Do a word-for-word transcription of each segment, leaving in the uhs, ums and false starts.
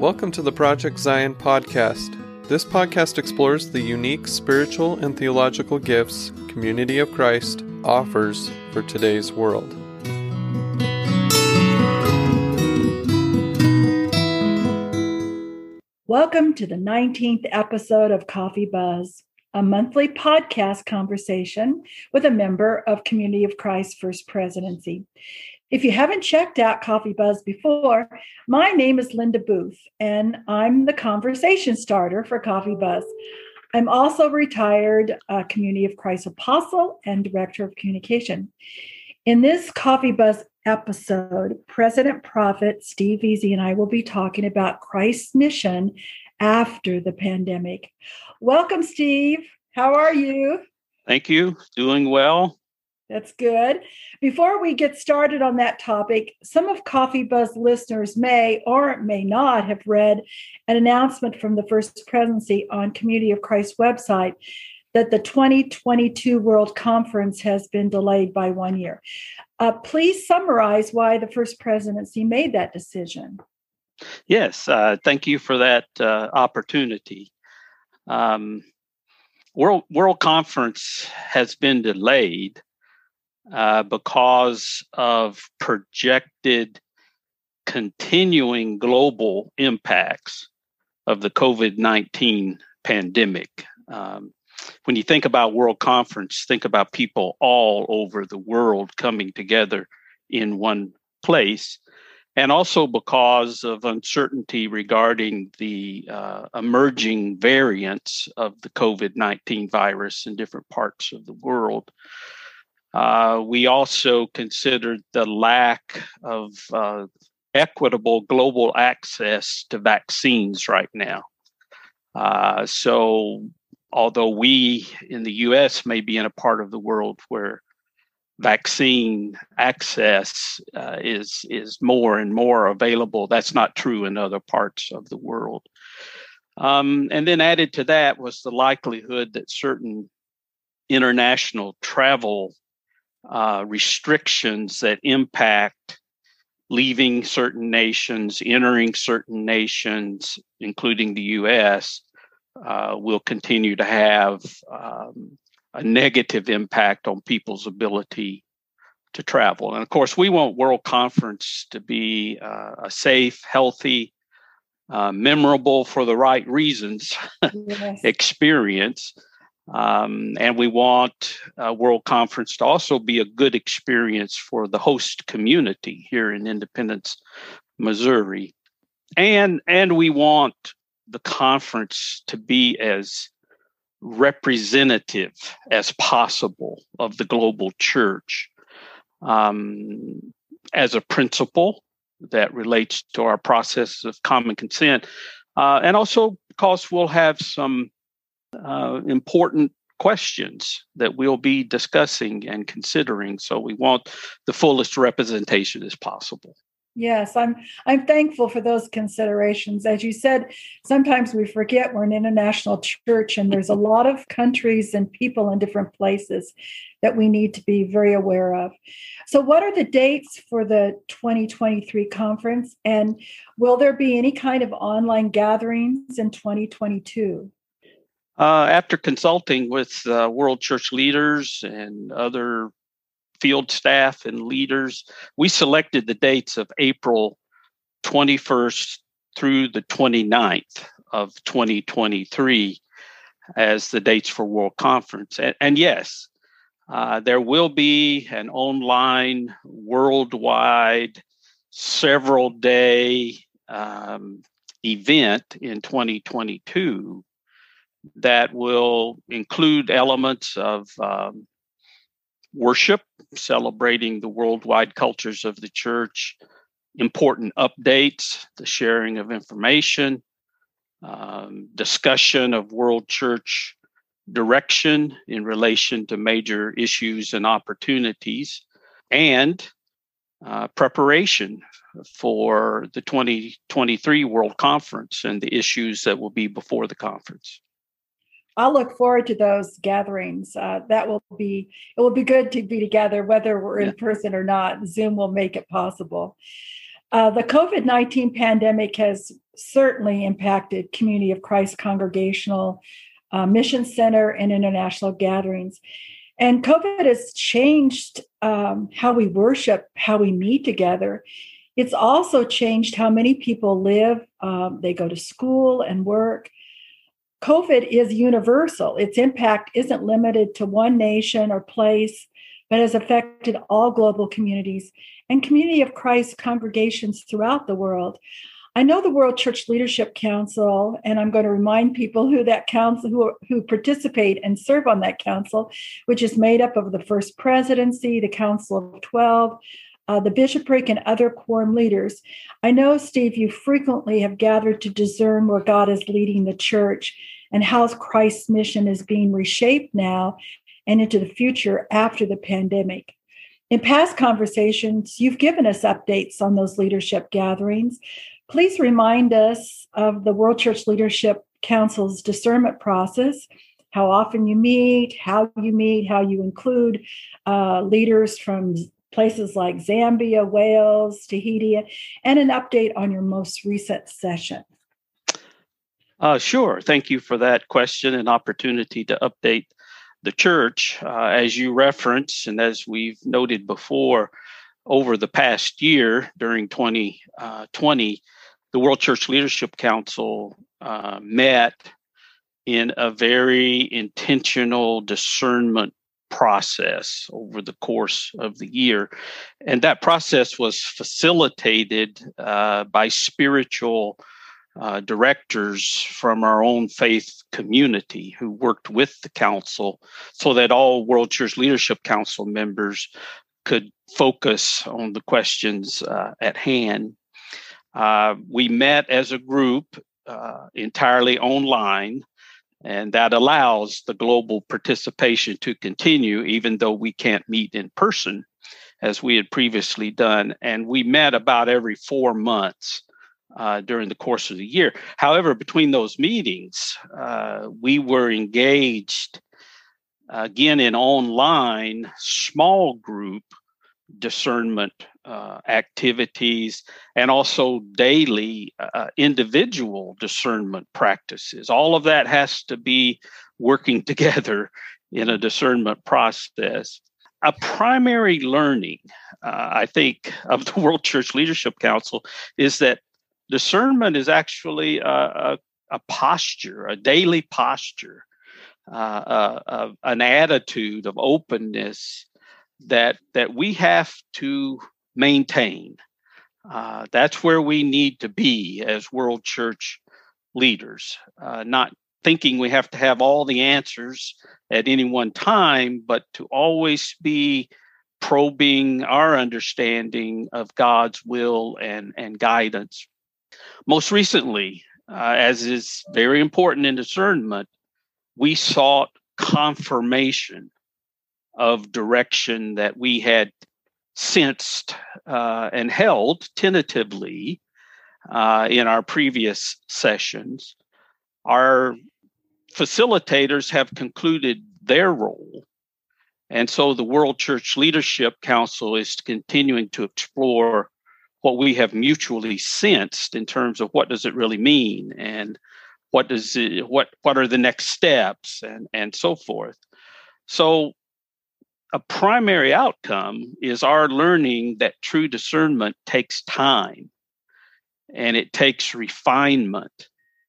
Welcome to the Project Zion podcast. This podcast explores the unique spiritual and theological gifts Community of Christ offers for today's world. Welcome to the nineteenth episode of Coffee Buzz, a monthly podcast conversation with a member of Community of Christ First Presidency. If you haven't checked out Coffee Buzz before, my name is Linda Booth, and I'm the conversation starter for Coffee Buzz. I'm also a retired uh, Community of Christ apostle and director of communication. In this Coffee Buzz episode, President Prophet Steve Veazey and I will be talking about Christ's mission after the pandemic. Welcome, Steve. How are you? Thank you. Doing well. That's good. Before we get started on that topic, some of Coffee Buzz listeners may or may not have read an announcement from the First Presidency on Community of Christ website that the twenty twenty-two World Conference has been delayed by one year. Uh, please summarize why the First Presidency made that decision. Yes, uh, thank you for that uh, opportunity. Um, World World Conference has been delayed Uh, because of projected continuing global impacts of the covid nineteen pandemic. Um, when you think about World Conference, think about people all over the world coming together in one place, and also because of uncertainty regarding the uh, emerging variants of the covid nineteen virus in different parts of the world. Uh, we also considered the lack of uh, equitable global access to vaccines right now. Uh, so, although we in the U S may be in a part of the world where vaccine access uh, is is more and more available, that's not true in other parts of the world. Um, and then added to that was the likelihood that certain international travel Uh, restrictions that impact leaving certain nations, entering certain nations, including the U S, uh, will continue to have um, a negative impact on people's ability to travel. And of course, we want World Conference to be uh, a safe, healthy, uh, memorable for the right reasons Yes. experience. Um, and we want uh, World Conference to also be a good experience for the host community here in Independence, Missouri. And, and we want the conference to be as representative as possible of the global church. Um, as a principle that relates to our process of common consent, uh, and also because we'll have some Uh, important questions that we'll be discussing and considering. So we want the fullest representation as possible. Yes, I'm I'm thankful for those considerations. As you said, sometimes we forget we're an international church and there's a lot of countries and people in different places that we need to be very aware of. So what are the dates for the twenty twenty-three conference, and will there be any kind of online gatherings in twenty twenty-two? Uh, after consulting with uh, world church leaders and other field staff and leaders, we selected the dates of April twenty-first through the twenty-ninth of twenty twenty-three as the dates for World Conference. And, and yes, uh, there will be an online, worldwide, several day um, event in twenty twenty-two that will include elements of um, worship, celebrating the worldwide cultures of the church, important updates, the sharing of information, um, discussion of world church direction in relation to major issues and opportunities, and uh, preparation for the twenty twenty-three World Conference and the issues that will be before the conference. I'll look forward to those gatherings. Uh, that will be, it will be good to be together, whether we're in Yeah. person or not. Zoom will make it possible. Uh, the COVID nineteen pandemic has certainly impacted Community of Christ Congregational uh, Mission Center and international gatherings. And COVID has changed um, how we worship, how we meet together. It's also changed how many people live. Um, they go to school and work. COVID is universal. Its impact isn't limited to one nation or place, but has affected all global communities and Community of Christ congregations throughout the world. I know the World Church Leadership Council, and I'm going to remind people who that council, who, who participate and serve on that council, which is made up of the First Presidency, the Council of twelve, uh, the bishopric, and other quorum leaders. I know, Steve, you frequently have gathered to discern where God is leading the church and how Christ's mission is being reshaped now and into the future after the pandemic. In past conversations, you've given us updates on those leadership gatherings. Please remind us of the World Church Leadership Council's discernment process, how often you meet, how you meet, how you include uh, leaders from places like Zambia, Wales, Tahiti, and an update on your most recent session. Uh, sure. Thank you for that question and opportunity to update the church. Uh, as you referenced, and as we've noted before, over the past year during twenty twenty, the World Church Leadership Council uh, met in a very intentional discernment process over the course of the year. And that process was facilitated uh, by spiritual uh, directors from our own faith community who worked with the council so that all World Church Leadership Council members could focus on the questions uh, at hand. Uh, we met as a group uh, entirely online, and that allows the global participation to continue, even though we can't meet in person as we had previously done. And we met about every four months uh, during the course of the year. However, between those meetings, uh, we were engaged again in online small group discernment uh, activities and also daily uh, individual discernment practices. All of that has to be working together in a discernment process. A primary learning, uh, I think, of the World Church Leadership Council is that discernment is actually a, a, a posture, a daily posture, uh, uh, uh, an attitude of openness that that we have to maintain. Uh, that's where we need to be as World Church leaders, uh, not thinking we have to have all the answers at any one time, but to always be probing our understanding of God's will and, and guidance. Most recently, uh, as is very important in discernment, we sought confirmation of direction that we had sensed uh, and held tentatively uh, in our previous sessions. Our facilitators have concluded their role, and so the World Church Leadership Council is continuing to explore what we have mutually sensed in terms of what does it really mean and what does it, what what are the next steps and and so forth. So a primary outcome is our learning that true discernment takes time and it takes refinement.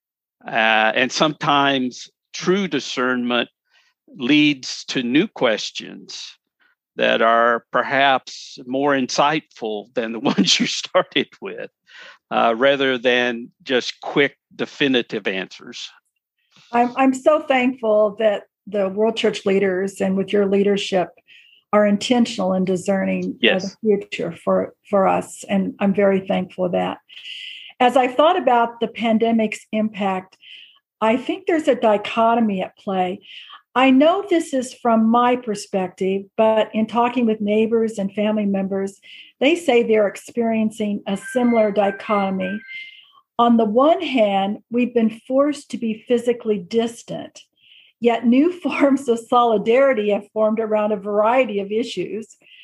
Uh, and sometimes true discernment leads to new questions that are perhaps more insightful than the ones you started with, uh, rather than just quick, definitive answers. I'm, I'm so thankful that the World Church leaders and with your leadership are intentional in discerning yes. uh, the future for, for us. And I'm very thankful for that. As I thought about the pandemic's impact, I think there's a dichotomy at play. I know this is from my perspective, but in talking with neighbors and family members, they say they're experiencing a similar dichotomy. On the one hand, we've been forced to be physically distant, yet new forms of solidarity have formed around a variety of issues.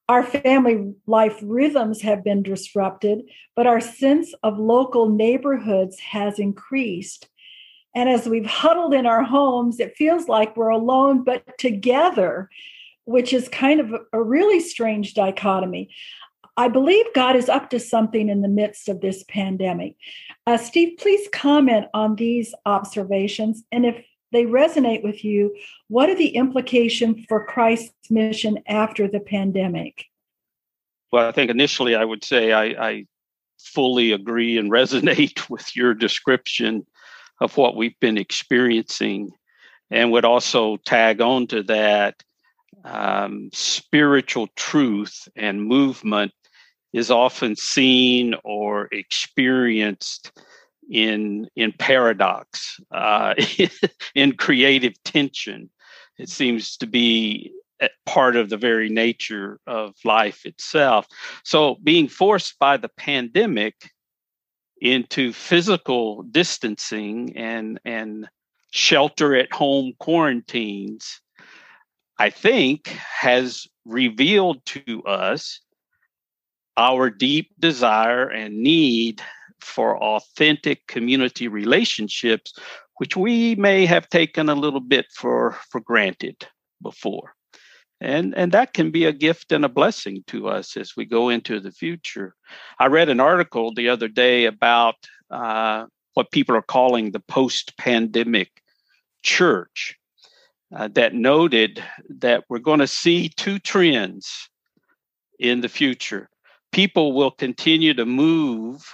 Our family life rhythms have been disrupted, but our sense of local neighborhoods has increased. And as we've huddled in our homes, it feels like we're alone, but together, which is kind of a really strange dichotomy. I believe God is up to something in the midst of this pandemic. Uh, Steve, please comment on these observations. And if they resonate with you, what are the implications for Christ's mission after the pandemic? Well, I think initially I would say I, I fully agree and resonate with your description of what we've been experiencing, and would also tag on to that um, spiritual truth and movement is often seen or experienced in in paradox, uh, in creative tension. It seems to be part of the very nature of life itself. So being forced by the pandemic into physical distancing and, and shelter at home quarantines, I think has revealed to us our deep desire and need for authentic community relationships, which we may have taken a little bit for, for granted before. And, and that can be a gift and a blessing to us as we go into the future. I read an article the other day about uh, what people are calling the post-pandemic church uh, that noted that we're going to see two trends in the future. People will continue to move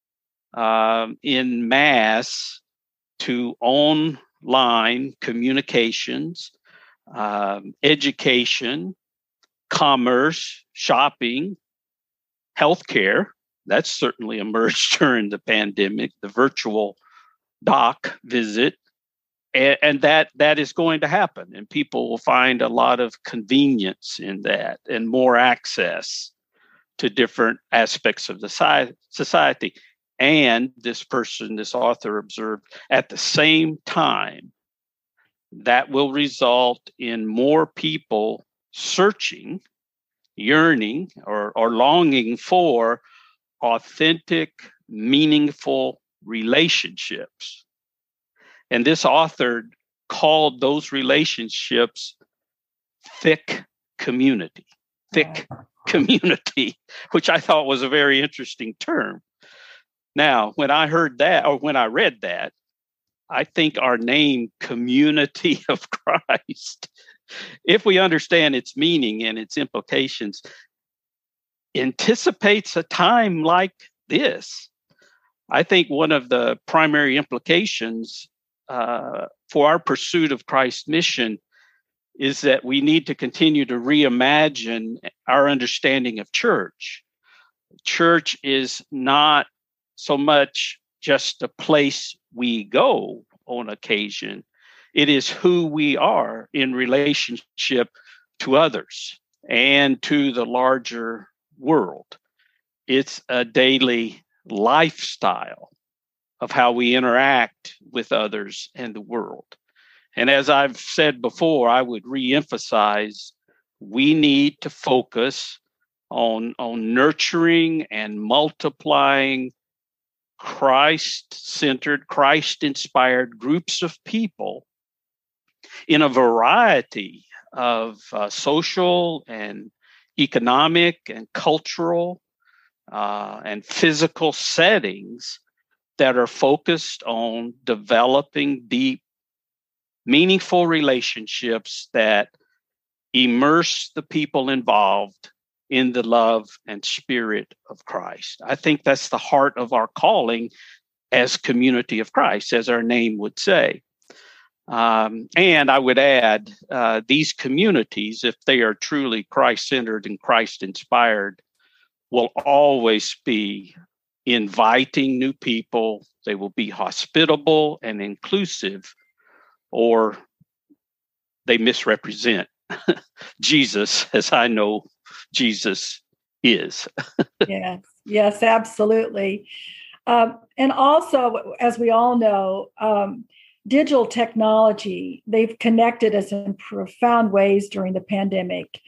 um, in mass to online communications, um, education, commerce, shopping, healthcare. That's certainly emerged during the pandemic, the virtual doc visit. And, and that that is going to happen. And people will find a lot of convenience in that and more access to different aspects of the society. And this person, this author observed, at the same time, that will result in more people searching, yearning, or, or longing for authentic, meaningful relationships. And this author called those relationships thick community, thick community, which I thought was a very interesting term. Now, when I heard that, or when I read that, I think our name, Community of Christ, if we understand its meaning and its implications, anticipates a time like this. I think one of the primary implications uh, for our pursuit of Christ's mission is that we need to continue to reimagine our understanding of church. Church is not so much just a place we go on occasion. It is who we are in relationship to others and to the larger world. It's a daily lifestyle of how we interact with others and the world. And as I've said before, I would reemphasize, we need to focus on, on nurturing and multiplying Christ-centered, Christ-inspired groups of people in a variety of uh, social and economic and cultural uh, and physical settings that are focused on developing deep, meaningful relationships that immerse the people involved in the love and spirit of Christ. I think that's the heart of our calling as Community of Christ, as our name would say. Um, and I would add, uh, these communities, if they are truly Christ-centered and Christ-inspired, will always be inviting new people. They will be hospitable and inclusive, or they misrepresent Jesus as I know Jesus is. Yes, yes, absolutely. Um, and also, as we all know, um, digital technology, they've connected us in profound ways during the pandemic.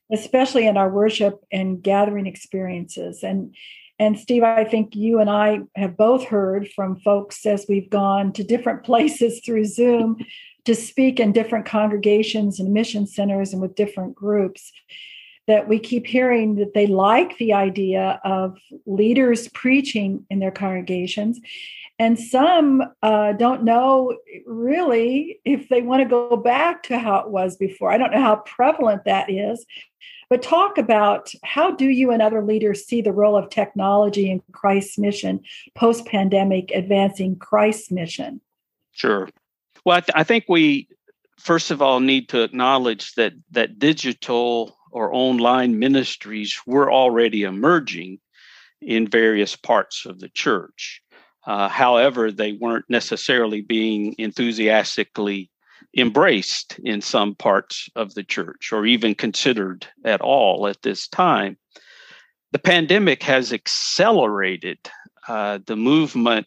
especially in our worship and gathering experiences. And and Steve, I think you and I have both heard from folks as we've gone to different places through Zoom to speak in different congregations and mission centers and with different groups, that we keep hearing that they like the idea of leaders preaching in their congregations. And some uh, don't know really if they want to go back to how it was before. I don't know how prevalent that is. But talk about, how do you and other leaders see the role of technology in Christ's mission, post-pandemic, advancing Christ's mission? Sure. Well, I, th- I think we, first of all, need to acknowledge that that digital or online ministries were already emerging in various parts of the church. Uh, however, they weren't necessarily being enthusiastically embraced in some parts of the church, or even considered at all at this time. The pandemic has accelerated uh, the movement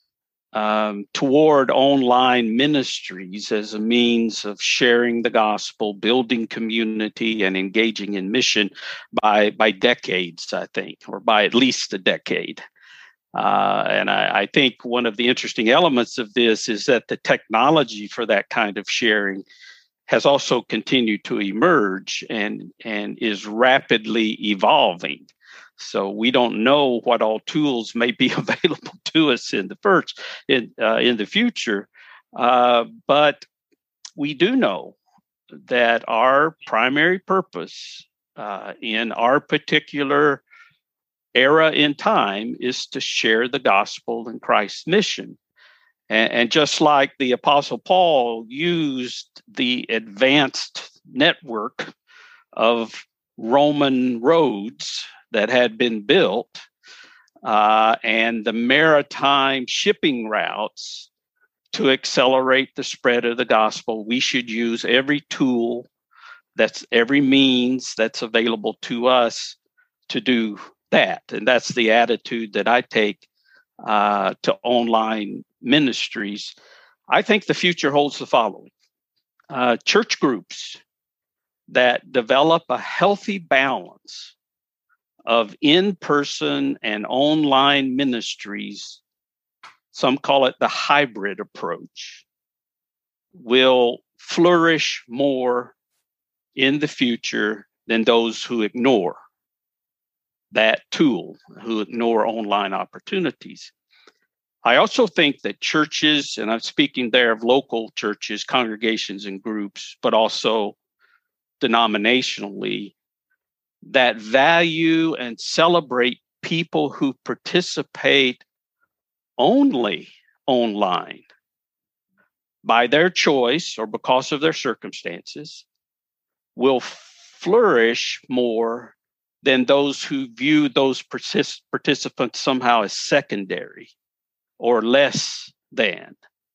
um, toward online ministries as a means of sharing the gospel, building community, and engaging in mission by, by decades, I think, or by at least a decade. Uh, and I, I think one of the interesting elements of this is that the technology for that kind of sharing has also continued to emerge and, and is rapidly evolving. So we don't know what all tools may be available to us in the first in uh, in the future, uh, but we do know that our primary purpose uh, in our particular era in time is to share the gospel and Christ's mission. And, and just like the Apostle Paul used the advanced network of Roman roads that had been built uh, and the maritime shipping routes to accelerate the spread of the gospel, we should use every tool, that's every means that's available to us to do that. And that's the attitude that I take uh, to online ministries. I think the future holds the following. Uh, church groups that develop a healthy balance of in-person and online ministries, some call it the hybrid approach, will flourish more in the future than those who ignore that tool, who ignore online opportunities. I also think that churches, and I'm speaking there of local churches, congregations, and groups, but also denominationally, that value and celebrate people who participate only online by their choice or because of their circumstances will flourish more than those who view those partic- participants somehow as secondary or less than.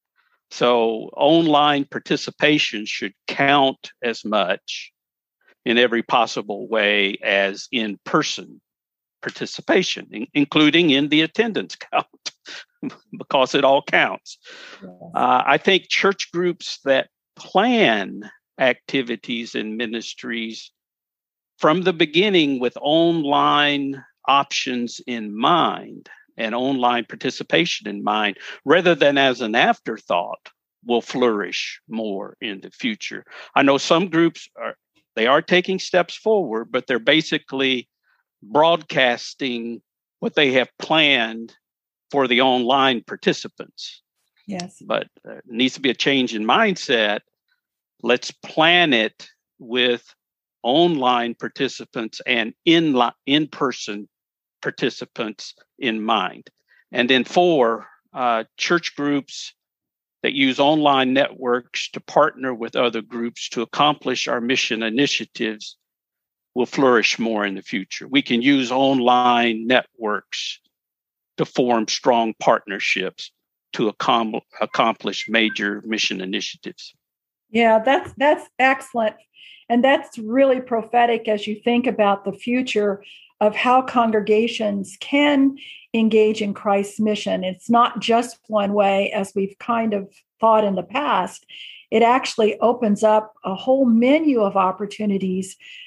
So online participation should count as much in every possible way as in-person participation, in- including in the attendance count, because it all counts. Yes. Uh, I think church groups that plan activities and ministries from the beginning with online options in mind and online participation in mind, rather than as an afterthought, will flourish more in the future. I know some groups are, they are taking steps forward, but they're basically broadcasting what they have planned for the online participants. Yes. But there needs to be a change in mindset. Let's plan it with online participants and in in-person participants in mind. And then four, uh, church groups that use online networks to partner with other groups to accomplish our mission initiatives will flourish more in the future. We can use online networks to form strong partnerships to accom- accomplish major mission initiatives. Yeah, that's that's excellent. And that's really prophetic as you think about the future of how congregations can engage in Christ's mission. It's not just one way, as we've kind of thought in the past. It actually opens up a whole menu of opportunities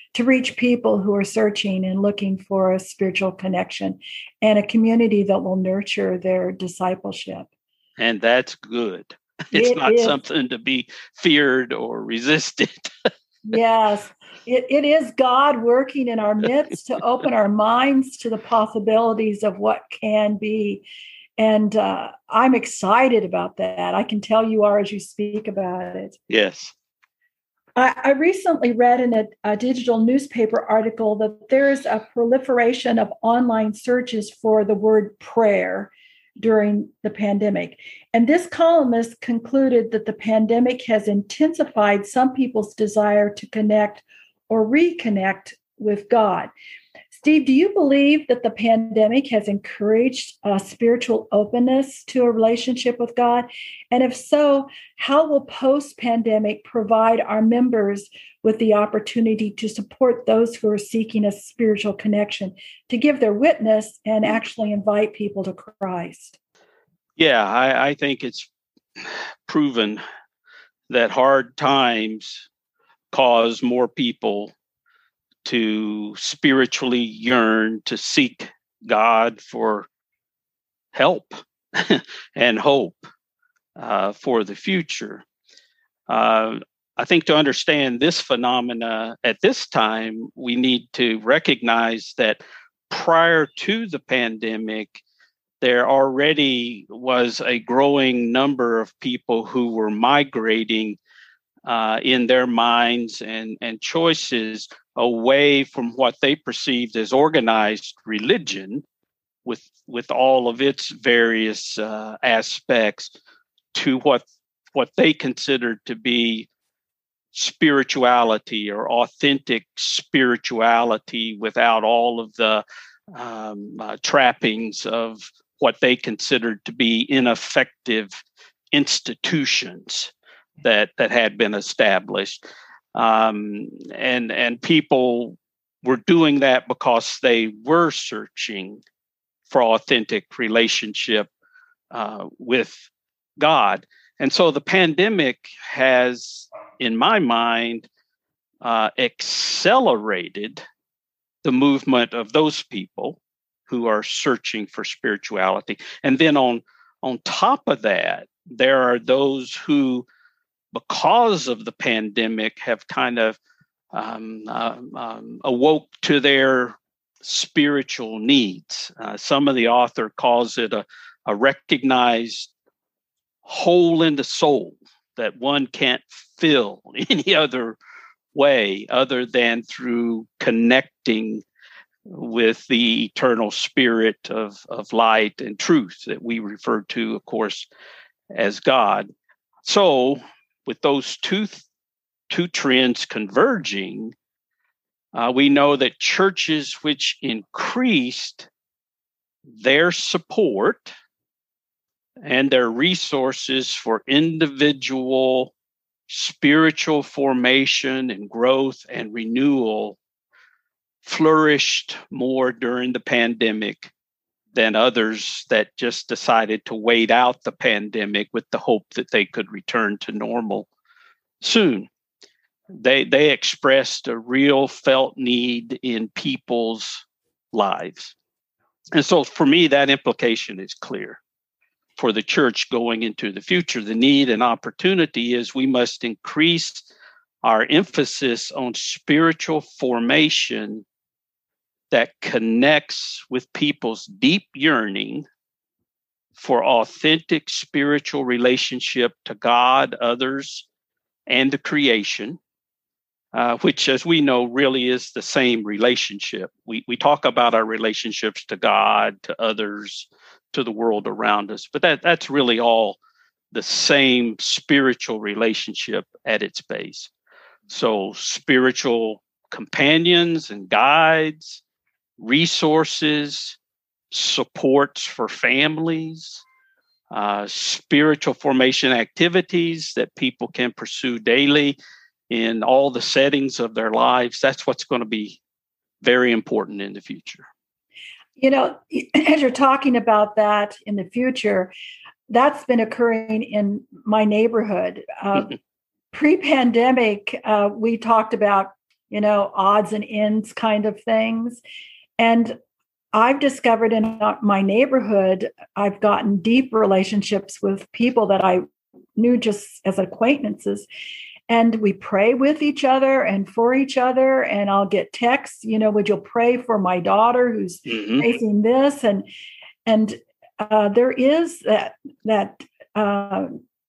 to reach people who are searching and looking for a spiritual connection and a community that will nurture their discipleship. And that's good. It's It not is. something to be feared or resisted. Yes, it, it is God working in our midst to open our minds to the possibilities of what can be. And uh, I'm excited about that. I can tell you are as you speak about it. Yes. I, I recently read in a, a digital newspaper article that there's a proliferation of online searches for the word prayer during the pandemic. And this columnist concluded that the pandemic has intensified some people's desire to connect or reconnect with God. Steve, do you believe that the pandemic has encouraged a spiritual openness to a relationship with God? And if so, how will post-pandemic provide our members with the opportunity to support those who are seeking a spiritual connection, to give their witness and actually invite people to Christ? Yeah, I, I think it's proven that hard times cause more people to spiritually yearn, to seek God for help and hope uh, for the future. Uh, I think to understand this phenomena at this time, we need to recognize that prior to the pandemic, there already was a growing number of people who were migrating uh, in their minds and, and choices away from what they perceived as organized religion with, with all of its various uh, aspects to what, what they considered to be spirituality or authentic spirituality without all of the um, uh, trappings of what they considered to be ineffective institutions that, that had been established. Um, and, and people were doing that because they were searching for authentic relationship uh, with God. And so the pandemic has, in my mind, uh, accelerated the movement of those people who are searching for spirituality. And then on, on top of that, there are those who, because of the pandemic, have kind of um, uh, um, awoke to their spiritual needs. Uh, some of the author calls it a, a recognized hole in the soul that one can't fill any other way other than through connecting with the eternal spirit of, of light and truth that we refer to, of course, as God. So with those two, two trends converging, uh, we know that churches which increased their support and their resources for individual spiritual formation and growth and renewal flourished more during the pandemic than others that just decided to wait out the pandemic with the hope that they could return to normal soon. They, they expressed a real felt need in people's lives. And so for me, that implication is clear. For the church going into the future, the need and opportunity is we must increase our emphasis on spiritual formation that connects with people's deep yearning for authentic spiritual relationship to God, others, and the creation, uh, which, as we know, really is the same relationship. We, we talk about our relationships to God, to others, to the world around us, but that, that's really all the same spiritual relationship at its base. So spiritual companions and guides, resources, supports for families, uh, spiritual formation activities that people can pursue daily in all the settings of their lives. That's what's going to be very important in the future. You know, as you're talking about that in the future, that's been occurring in my neighborhood. Uh, pre-pandemic, uh, we talked about you know, odds and ends kind of things. And I've discovered in my neighborhood, I've gotten deep relationships with people that I knew just as acquaintances. And we pray with each other and for each other. And I'll get texts, you know, would you pray for my daughter who's mm-hmm. facing this? And and uh, there is that that uh,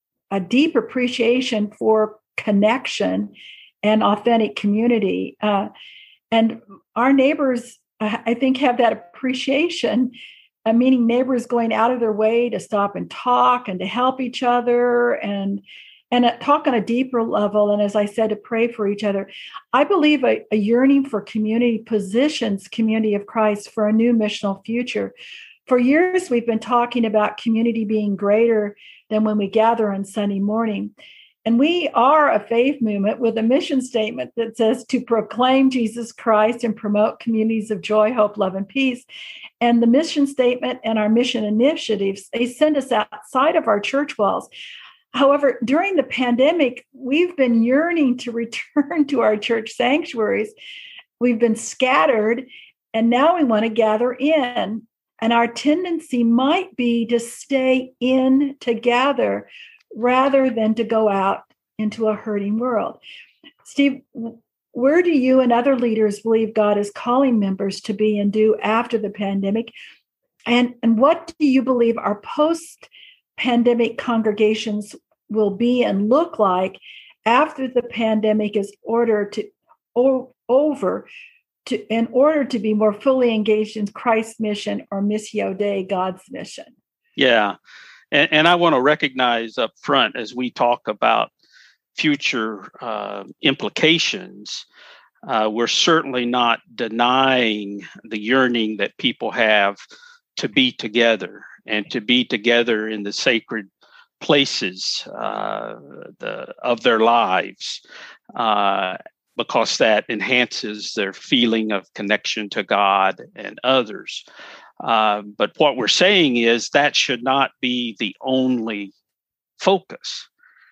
a deep appreciation for connection and authentic community. Uh, and our neighbors, I think, have that appreciation, uh, meaning neighbors going out of their way to stop and talk and to help each other and and talk on a deeper level. And as I said, to pray for each other. I believe a, a yearning for community positions Community of Christ for a new missional future. For years, we've been talking about community being greater than when we gather on Sunday morning. And we are a faith movement with a mission statement that says to proclaim Jesus Christ and promote communities of joy, hope, love, and peace. And the mission statement and our mission initiatives, they send us outside of our church walls. However, during the pandemic, we've been yearning to return to our church sanctuaries. We've been scattered, and now we want to gather in. And our tendency might be to stay in together rather than to go out into a hurting world. Steve, where do you and other leaders believe God is calling members to be and do after the pandemic? And, and what do you believe our post-pandemic congregations will be and look like after the pandemic is ordered to o- over to, in order to be more fully engaged in Christ's mission, or Missio Dei, God's mission? Yeah. And, and I want to recognize up front, as we talk about future uh, implications, uh, we're certainly not denying the yearning that people have to be together and to be together in the sacred places uh, the, of their lives, uh, because that enhances their feeling of connection to God and others. Uh, but what we're saying is that should not be the only focus.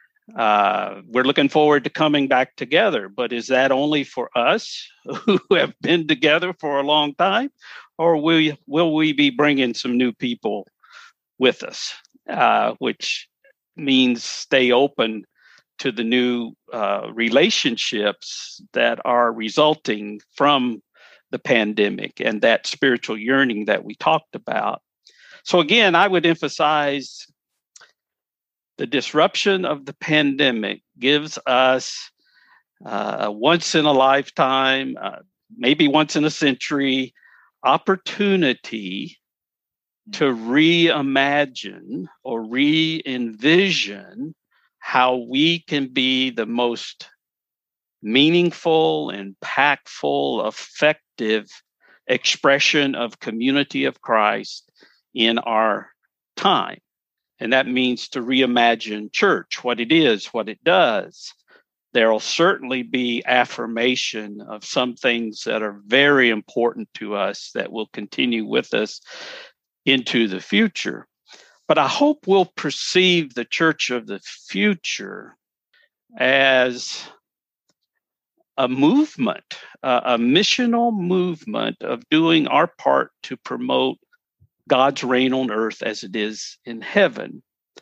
Uh, we're looking forward to coming back together, but is that only for us who have been together for a long time, or will we, will we be bringing some new people with us, uh, which means stay open to the new uh, relationships that are resulting from the pandemic and that spiritual yearning that we talked about. So again, I would emphasize the disruption of the pandemic gives us uh, a once in a lifetime, uh, maybe once in a century opportunity to reimagine or re-envision how we can be the most meaningful, impactful, effective expression of community of Christ in our time. And that means to reimagine church, what it is, what it does. There will certainly be affirmation of some things that are very important to us that will continue with us into the future. But I hope we'll perceive the church of the future as a movement, uh, a missional movement of doing our part to promote God's reign on earth as it is in heaven.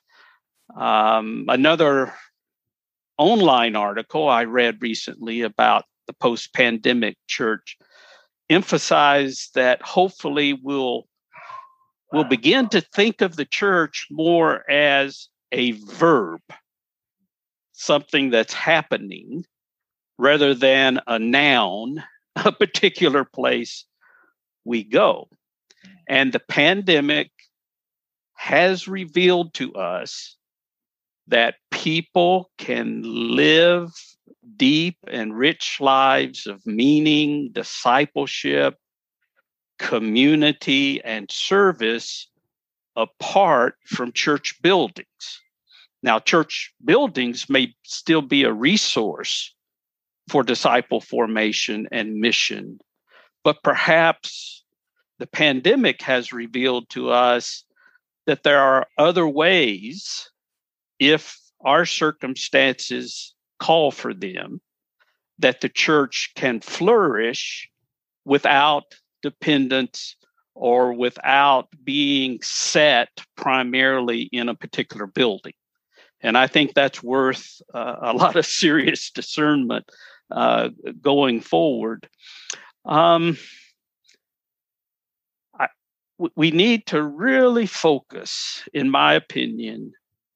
Um, another online article I read recently about the post-pandemic church emphasized that hopefully we'll, we'll begin to think of the church more as a verb, something that's happening, rather than a noun, a particular place we go. And the pandemic has revealed to us that people can live deep and rich lives of meaning, discipleship, community, and service apart from church buildings. Now, church buildings may still be a resource for disciple formation and mission, but perhaps the pandemic has revealed to us that there are other ways, if our circumstances call for them, that the church can flourish without dependence or without being set primarily in a particular building. And I think that's worth uh, a lot of serious discernment uh, going forward. Um, I, we need to really focus, in my opinion,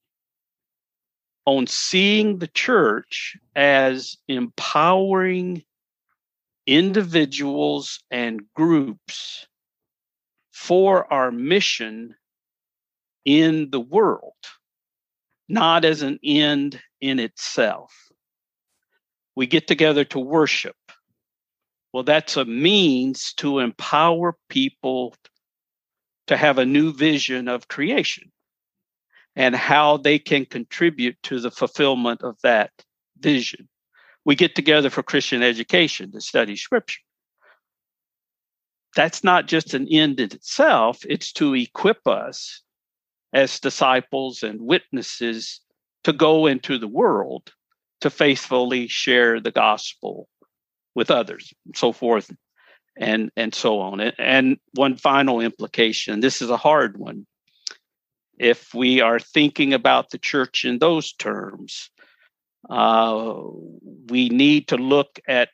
on seeing the church as empowering individuals and groups for our mission in the world, not as an end in itself. We get together to worship. Well, that's a means to empower people to have a new vision of creation and how they can contribute to the fulfillment of that vision. We get together for Christian education to study Scripture. That's not just an end in itself, it's to equip us as disciples and witnesses to go into the world to faithfully share the gospel with others, and so forth, and, and so on. And one final implication, this is a hard one. If we are thinking about the church in those terms, uh, we need to look at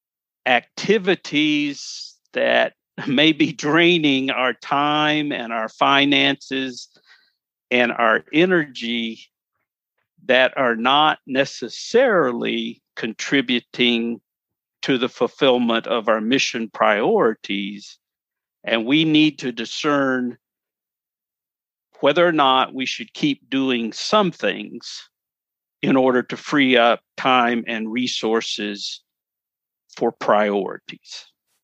activities that may be draining our time and our finances and our energy that are not necessarily contributing to the fulfillment of our mission priorities. And we need to discern whether or not we should keep doing some things in order to free up time and resources for priorities.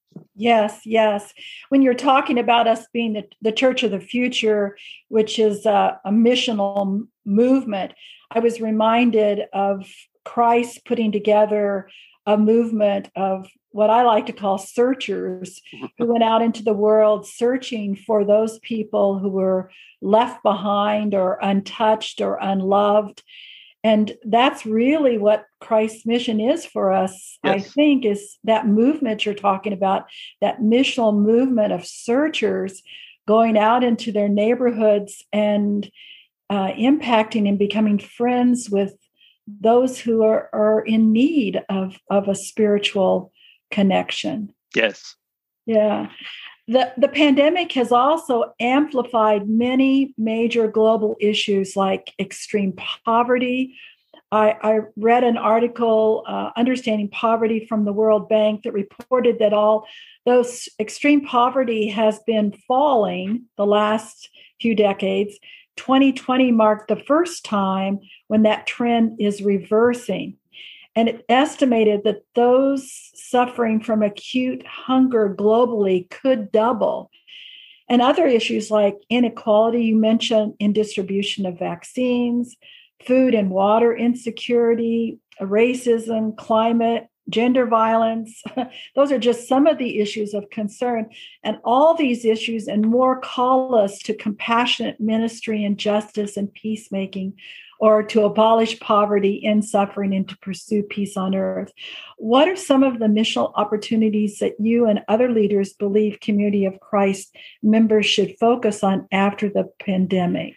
Yes, yes. When you're talking about us being the, the church of the future, which is a, a missional m- movement, I was reminded of Christ putting together a movement of what I like to call searchers who went out into the world searching for those people who were left behind or untouched or unloved. And that's really what Christ's mission is for us, yes. I think, is that movement you're talking about, that missional movement of searchers going out into their neighborhoods and uh, impacting and becoming friends with those who are, are in need of, of a spiritual connection. Yes. Yeah. The, the pandemic has also amplified many major global issues like extreme poverty. I, I read an article, uh, Understanding Poverty from the World Bank, that reported that all those extreme poverty has been falling the last few decades. twenty twenty marked the first time when that trend is reversing. And it estimated that those suffering from acute hunger globally could double. And other issues like inequality, you mentioned, in distribution of vaccines, food and water insecurity, racism, climate, gender violence. Those are just some of the issues of concern. And all these issues and more call us to compassionate ministry and justice and peacemaking, or to abolish poverty and suffering and to pursue peace on earth. What are some of the missional opportunities that you and other leaders believe Community of Christ members should focus on after the pandemic?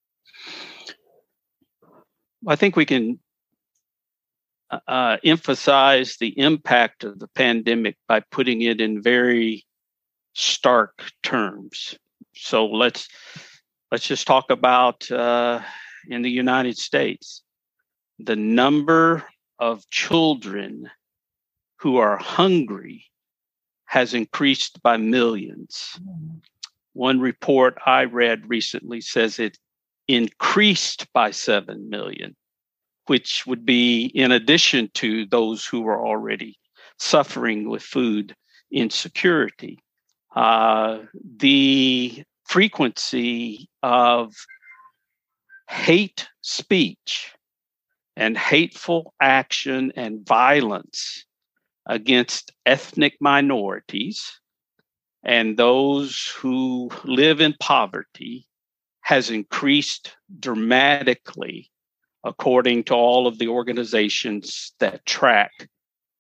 I think we can uh, emphasize the impact of the pandemic by putting it in very stark terms. So let's let's just talk about uh, in the United States, the number of children who are hungry has increased by millions. Mm-hmm. One report I read recently says it increased by seven million, which would be in addition to those who are already suffering with food insecurity. Uh, the frequency of hate speech and hateful action and violence against ethnic minorities and those who live in poverty has increased dramatically, according to all of the organizations that track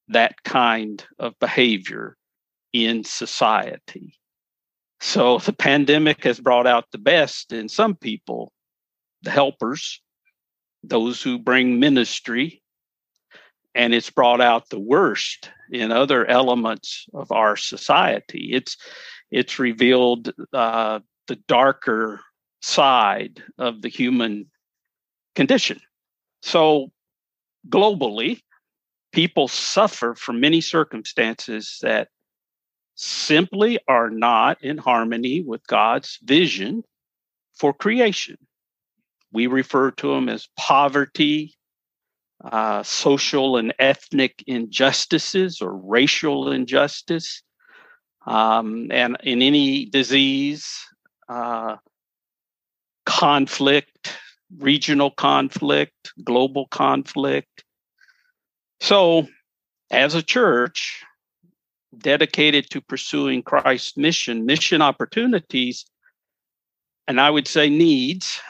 that kind of behavior in society. So the pandemic has brought out the best in some people, the helpers, those who bring ministry, and it's brought out the worst in other elements of our society. It's it's revealed uh, the darker side of the human condition. So globally, people suffer from many circumstances that simply are not in harmony with God's vision for creation. We refer to them as poverty, uh, social and ethnic injustices or racial injustice, um, and in any disease, uh, conflict, regional conflict, global conflict. So, as a church dedicated to pursuing Christ's mission, mission opportunities, and I would say needs,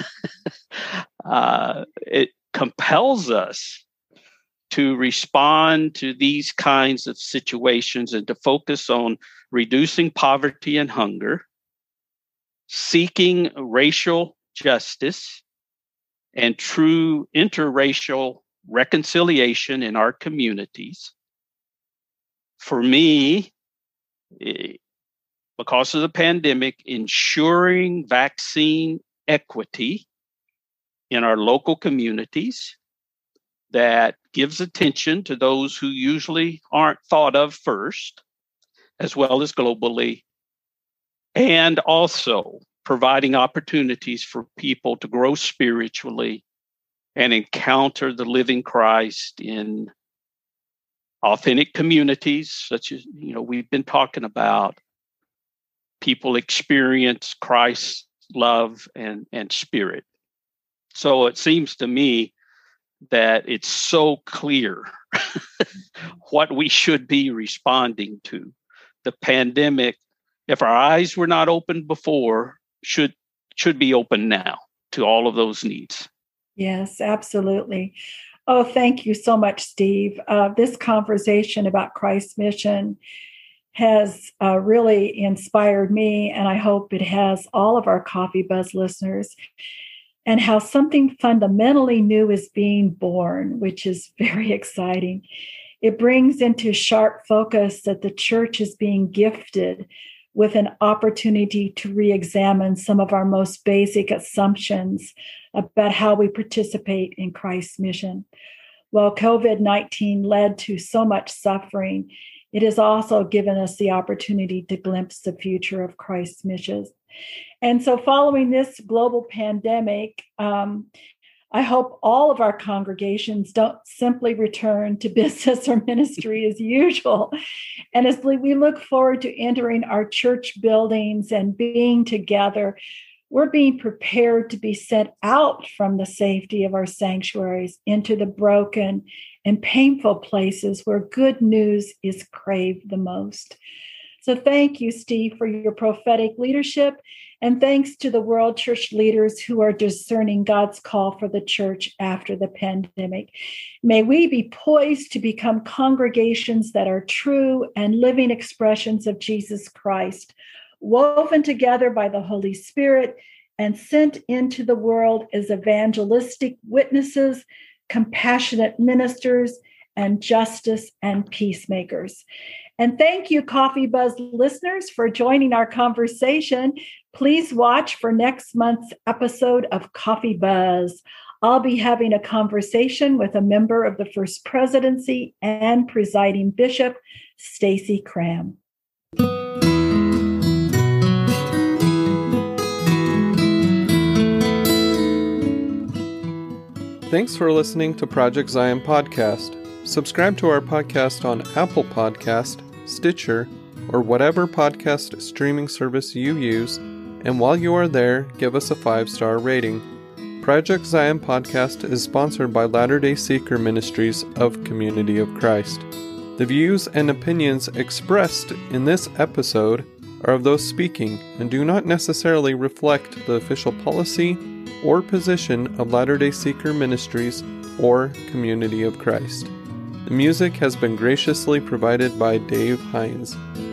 uh, it compels us to respond to these kinds of situations and to focus on reducing poverty and hunger, seeking racial justice, and true interracial reconciliation in our communities. For me, because of the pandemic, ensuring vaccine equity in our local communities that gives attention to those who usually aren't thought of first, as well as globally, and also providing opportunities for people to grow spiritually and encounter the living Christ in authentic communities, such as, you know, we've been talking about. People experience Christ's love and, and spirit. So it seems to me that it's so clear what we should be responding to. The pandemic, if our eyes were not open before, should should be open now to all of those needs. Yes, absolutely. Oh, thank you so much, Steve. Uh, this conversation about Christ's mission has uh, really inspired me, and I hope it has all of our Coffee Buzz listeners, and how something fundamentally new is being born, which is very exciting. It brings into sharp focus that the church is being gifted with an opportunity to re-examine some of our most basic assumptions about how we participate in Christ's mission. While covid nineteen led to so much suffering, it has also given us the opportunity to glimpse the future of Christ's mission. And so following this global pandemic, um, I hope all of our congregations don't simply return to business or ministry as usual. And as we look forward to entering our church buildings and being together, we're being prepared to be sent out from the safety of our sanctuaries into the broken and painful places where good news is craved the most. So thank you, Steve, for your prophetic leadership. And thanks to the world church leaders who are discerning God's call for the church after the pandemic. May we be poised to become congregations that are true and living expressions of Jesus Christ, woven together by the Holy Spirit and sent into the world as evangelistic witnesses, compassionate ministers, and justice and peacemakers. And thank you, Coffee Buzz listeners, for joining our conversation. Please watch for next month's episode of Coffee Buzz. I'll be having a conversation with a member of the First Presidency and presiding bishop, Stacy Cram. Thanks for listening to Project Zion Podcast. Subscribe to our podcast on Apple Podcast, Stitcher, or whatever podcast streaming service you use, and while you are there, give us a five-star rating. Project Zion Podcast is sponsored by Latter-day Seeker Ministries of Community of Christ. The views and opinions expressed in this episode are of those speaking and do not necessarily reflect the official policy or position of Latter-day Seeker Ministries or Community of Christ. The music has been graciously provided by Dave Hines.